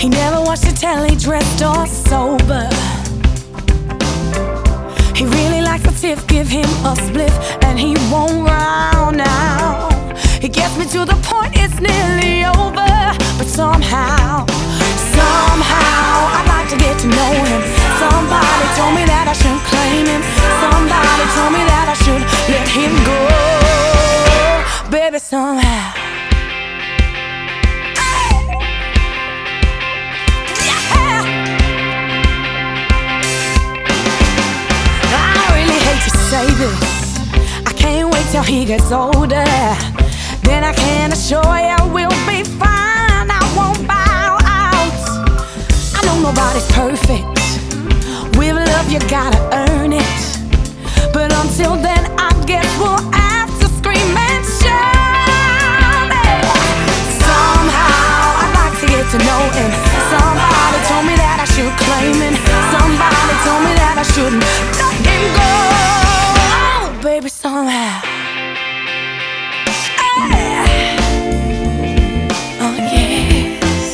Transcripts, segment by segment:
He never watched the telly, dressed or sober. He really likes a tiff, give him a spliff, and he won't round now. He gets me to the point it's nearly over, but somehow I'd like to get to know him. Somebody told me that I should claim him. Somebody told me that I should let him go. Baby, somehow say this, I can't wait till he gets older. Then I can assure you we'll be fine. I won't bow out. I know nobody's perfect. With love you gotta earn it. But until then I guess we'll have to scream and shout it. Somehow I'd like to get to know him. Somebody told me that I should claim him. Somebody told me that I shouldn't let him go. Baby, somehow. Oh, yes.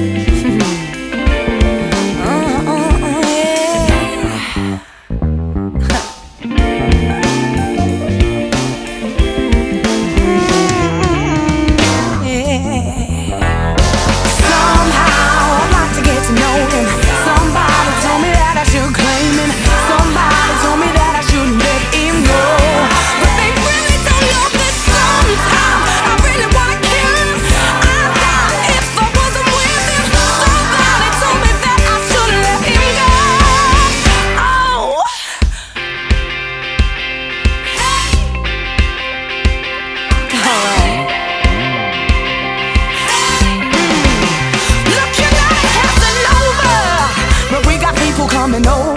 Yeah. Somehow I'd like to get to know him. Somebody told me that I should claim him. Somebody told me that I shouldn't let him go. Coming over.